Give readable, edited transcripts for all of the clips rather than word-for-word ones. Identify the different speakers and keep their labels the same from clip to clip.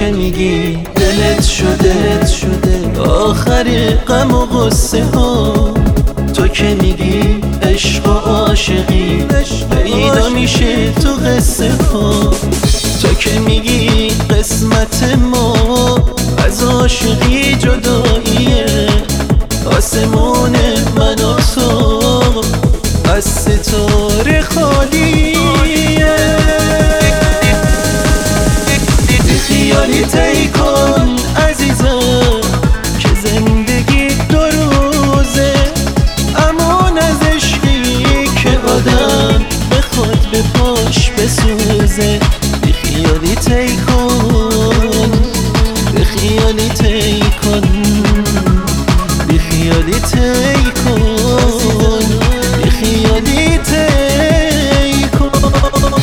Speaker 1: که میگی دلت شده آخر غم و غصه ها، تو که میگی عشق و عاشقی پیدا میشه تو قصه ها، تو که میگی قسمت ما از عاشقی جداییه، آسمون من و تو از ستاره خالیه. بی خیالی طی کن عزیزم که زندگی دو روزه، امان از عشقی که آدم بخواد به پاش بسوزه. بی خیالی طی کن، بی خیالی طی کن، بی خیالی طی کن، بی خیالی طی کن.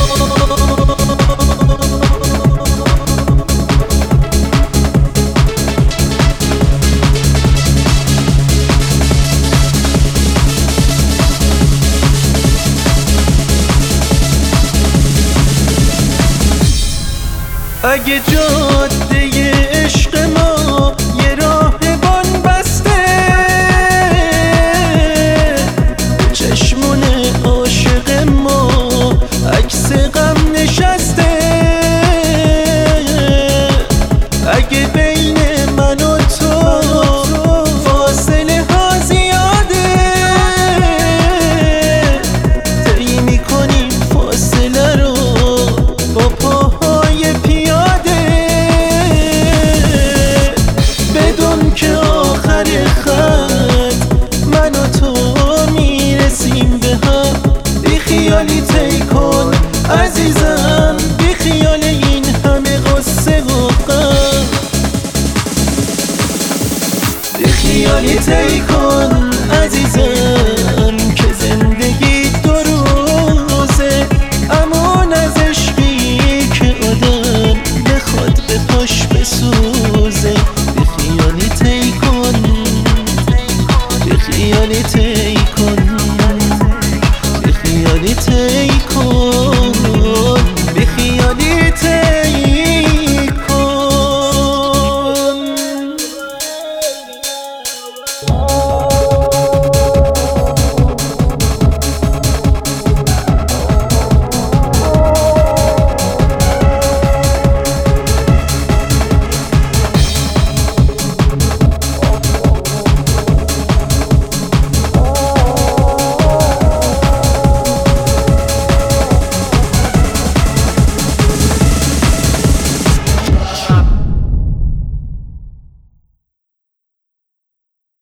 Speaker 1: اگه جاده عشق ما یه راهبان بسته، چشمون عاشق ما عکس غم نشسته، اگه بین من و تو فاصله ها زیاده، طی میکنیم فاصله رو با پاهای پیاده، بدون که آخر خط من و تو میرسیم به هم. بی خیالی طی کن عزیزم، بی خیال این همه غصه و غم، بی خیالی طی کن.